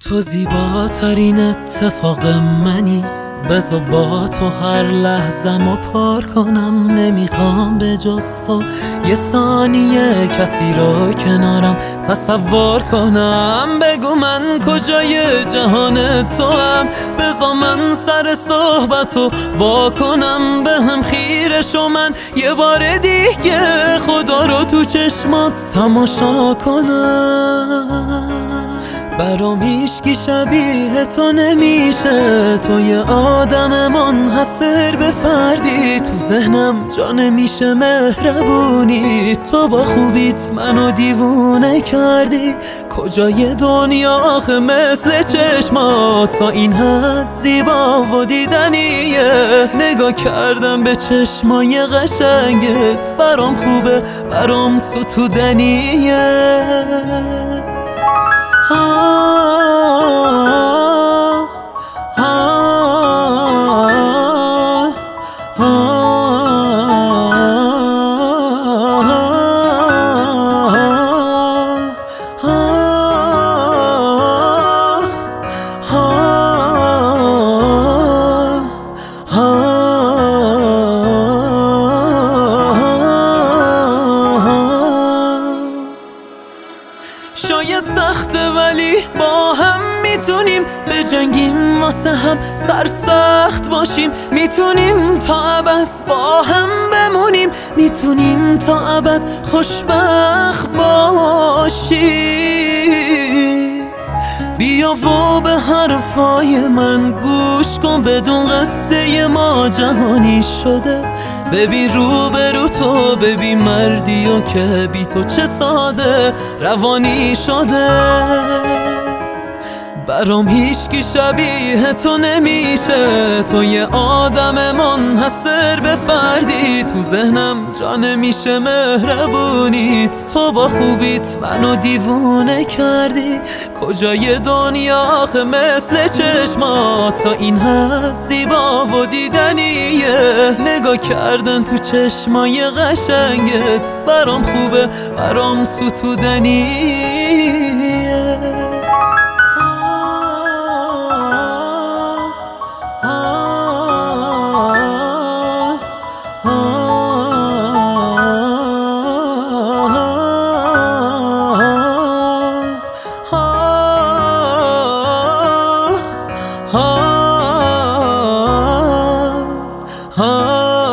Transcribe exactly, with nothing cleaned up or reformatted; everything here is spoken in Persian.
تو زیباترین اتفاق منی، بذار با تو هر لحظه‌مو پر کنم. نمیخوام به جز تو یه ثانیه کسی رو کنارم تصور کنم. بگو من کجای جهان تو هم، بذار من سر صحبتو وا کنم. به هم خیره شو من یه بار دیگه خدا رو تو چشمات تماشا کنم. برام هیچکی شبیه تو نمیشه، تو یه آدم منحصر به فردی. تو ذهنم جا نمیشه مهربونی، تو با خوبیت منو دیوونه کردی. کجای دنیا آخه مثل چشمات تا این حد زیبا و دیدنیه. نگاه کردم به چشمای قشنگت، برام خوبه برام ستودنیه. شاید سخته ولی با هم میتونیم بجنگیم، واسه هم سرسخت باشیم. میتونیم تا ابد با هم بمونیم، میتونیم تا ابد خوشبخت باشیم. بیا و به حرفای من گوش کن، بدون قصه ما جهانی شده. ببین رو به رو تو، ببین مردی و که بی تو چه ساده روانی شده. برام هیچکی شبیه تو نمیشه، تو یه آدم منحصر به فردی. تو ذهنم جا نمیشه مهربونیت، تو با خوبیت منو دیوونه کردی. کجای دنیا آخه مثل چشمات تا این حد زیبا و دیدنیه. نگاه کردن تو چشمای قشنگت، برام خوبه برام ستودنیه. Ah